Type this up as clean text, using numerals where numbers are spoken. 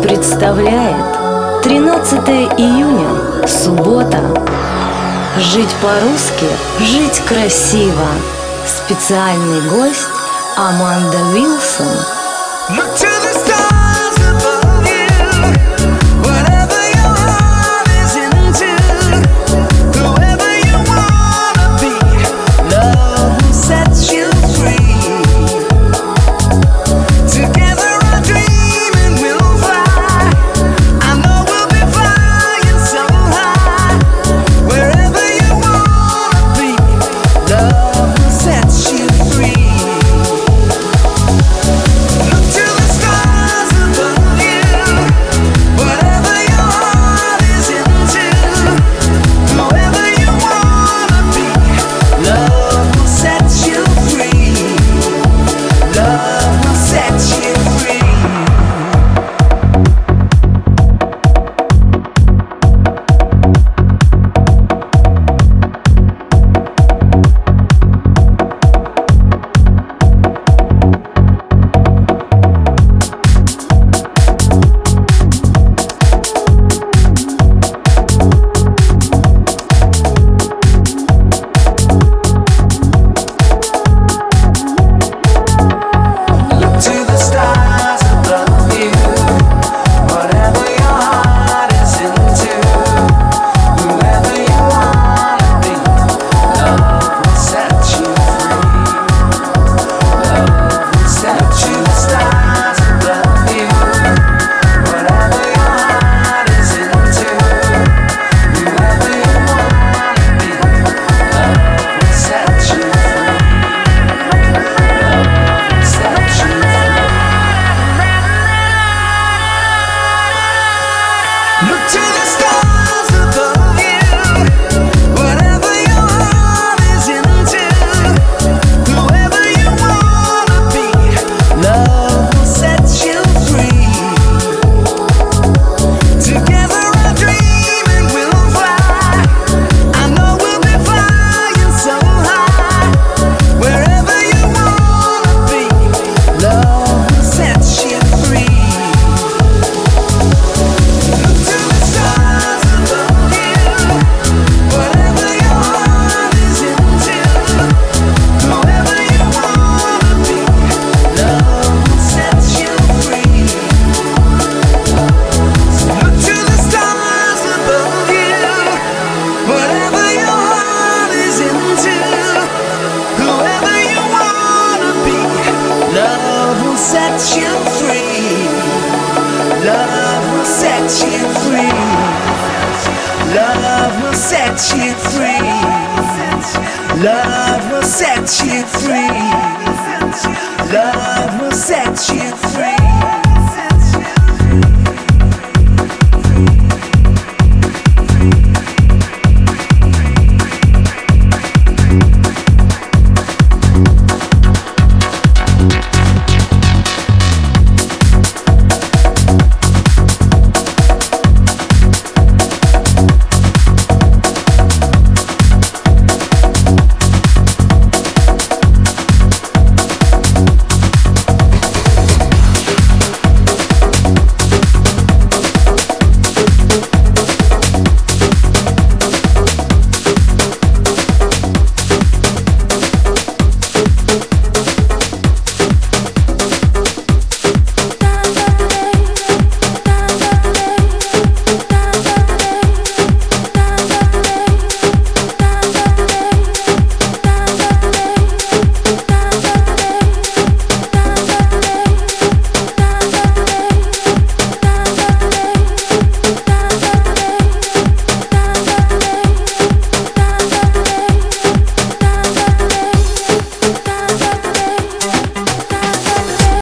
представляет 13 июня, суббота. Жить по-русски, жить красиво. Специальный гость Аманда Вилсон. Look to the stars above you, whatever your heart is into, whoever you wanna be, love will set you free. Together our dream and we'll fly. I know we'll be flying so high. Wherever you wanna be, love will set you free. Love will set you free.